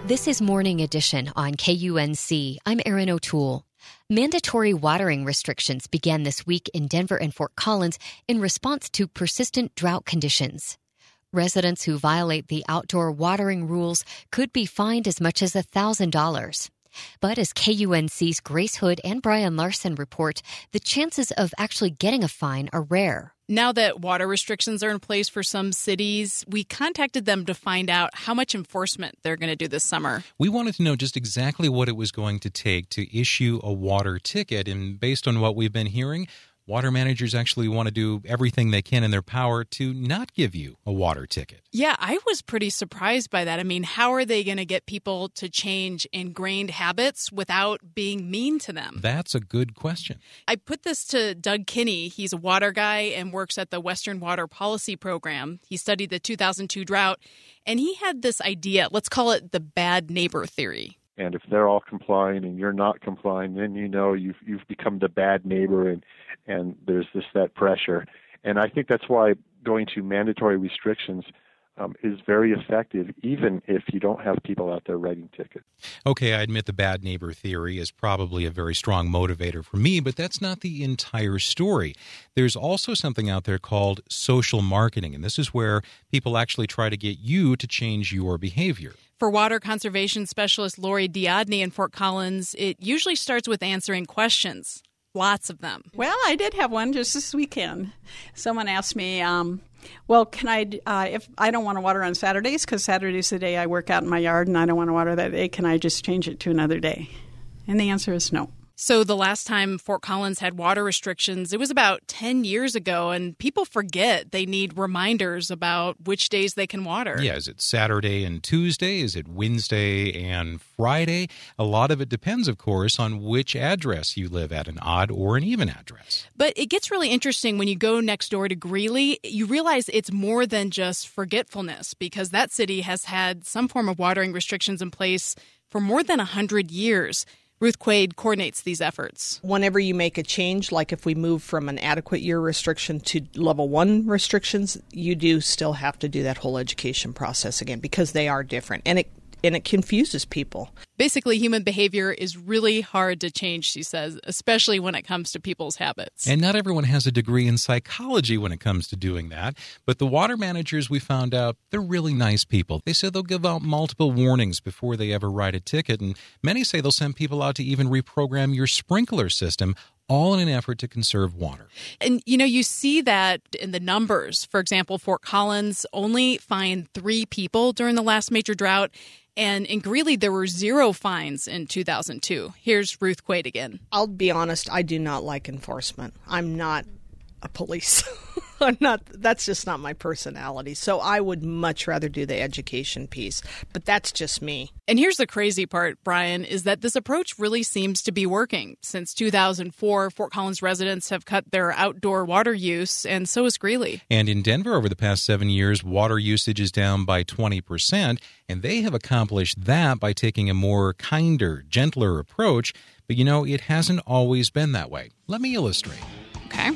This is Morning Edition on KUNC. I'm Erin O'Toole. Mandatory watering restrictions began this week in Denver and Fort Collins in response to persistent drought conditions. Residents who violate the outdoor watering rules could be fined as much as $1,000. But as KUNC's Grace Hood and Brian Larson report, the chances of actually getting a fine are rare. Now that water restrictions are in place for some cities, we contacted them to find out how much enforcement they're going to do this summer. We wanted to know just exactly what it was going to take to issue a water ticket. And based on what we've been hearing, water managers actually want to do everything they can in their power to not give you a water ticket. Yeah, I was pretty surprised by that. I mean, how are they going to get people to change ingrained habits without being mean to them? That's a good question. I put this to Doug Kinney. He's a water guy and works at the Western Water Policy Program. He studied the 2002 drought, and he had this idea. Let's call it the bad neighbor theory. And if they're all complying and you're not complying, then you know you've become the bad neighbor, and there's that pressure. And I think that's why going to mandatory restrictions is very effective, even if you don't have people out there writing tickets. Okay, I admit the bad neighbor theory is probably a very strong motivator for me, but that's not the entire story. There's also something out there called social marketing, and this is where people actually try to get you to change your behavior. For water conservation specialist Lori Diodny in Fort Collins, it usually starts with answering questions. Lots of them. Well, I did have one just this weekend. Someone asked me, well, can I, if I don't want to water on Saturdays, because Saturday's the day I work out in my yard and I don't want to water that day, can I just change it to another day? And the answer is no. So the last time Fort Collins had water restrictions, it was about 10 years ago, and people forget they need reminders about which days they can water. Yeah, is it Saturday and Tuesday? Is it Wednesday and Friday? A lot of it depends, of course, on which address you live at, an odd or an even address. But it gets really interesting when you go next door to Greeley. You realize it's more than just forgetfulness, because that city has had some form of watering restrictions in place for more than 100 years. Ruth Quaid coordinates these efforts. Whenever you make a change, like if we move from an adequate year restriction to level 1 restrictions, you do still have to do that whole education process again, because they are different. And it confuses people. Basically, human behavior is really hard to change, she says, especially when it comes to people's habits. And not everyone has a degree in psychology when it comes to doing that. But the water managers, we found out, they're really nice people. They say they'll give out multiple warnings before they ever write a ticket. And many say they'll send people out to even reprogram your sprinkler system, all in an effort to conserve water. And, you see that in the numbers. For example, Fort Collins only fined 3 people during the last major drought. And in Greeley, there were 0 fines in 2002. Here's Ruth Quaid again. I'll be honest, I do not like enforcement. I'm not a police. That's just not my personality. So I would much rather do the education piece. But that's just me. And here's the crazy part, Brian, is that this approach really seems to be working. Since 2004, Fort Collins residents have cut their outdoor water use, and so has Greeley. And in Denver, over the past 7 years, water usage is down by 20%, and they have accomplished that by taking a more kinder, gentler approach. But, it hasn't always been that way. Let me illustrate. Okay.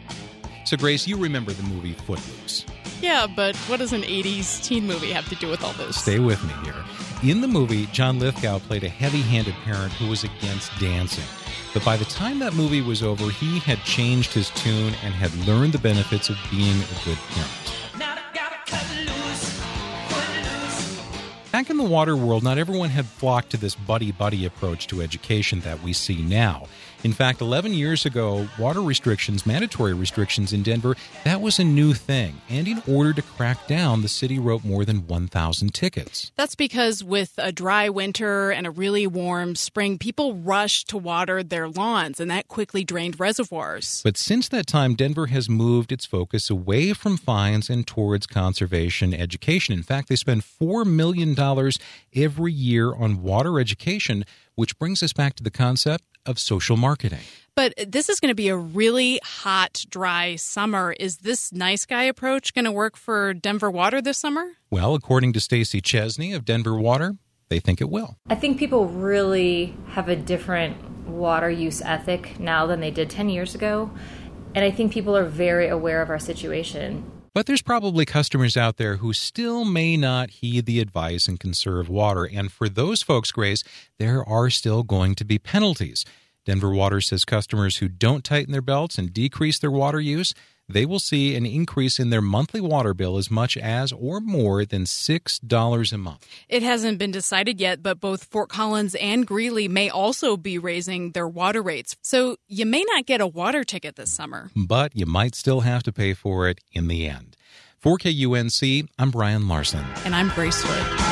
So, Grace, you remember the movie Footloose. Yeah, but what does an 80s teen movie have to do with all this? Stay with me here. In the movie, John Lithgow played a heavy-handed parent who was against dancing. But by the time that movie was over, he had changed his tune and had learned the benefits of being a good parent. Now I gotta cut loose, cut loose. Back in the water world, not everyone had flocked to this buddy-buddy approach to education that we see now. In fact, 11 years ago, water restrictions, mandatory restrictions in Denver, that was a new thing. And in order to crack down, the city wrote more than 1,000 tickets. That's because with a dry winter and a really warm spring, people rushed to water their lawns, and that quickly drained reservoirs. But since that time, Denver has moved its focus away from fines and towards conservation education. In fact, they spend $4 million every year on water education, which brings us back to the concept of social marketing. But this is going to be a really hot, dry summer. Is this nice guy approach going to work for Denver Water this summer? Well, according to Stacy Chesney of Denver Water, they think it will. I think people really have a different water use ethic now than they did 10 years ago. And I think people are very aware of our situation. But there's probably customers out there who still may not heed the advice and conserve water. And for those folks, Grace, there are still going to be penalties. Denver Water says customers who don't tighten their belts and decrease their water use, they will see an increase in their monthly water bill as much as or more than $6 a month. It hasn't been decided yet, but both Fort Collins and Greeley may also be raising their water rates. So you may not get a water ticket this summer. But you might still have to pay for it in the end. For KUNC, I'm Brian Larson. And I'm Grace Hood.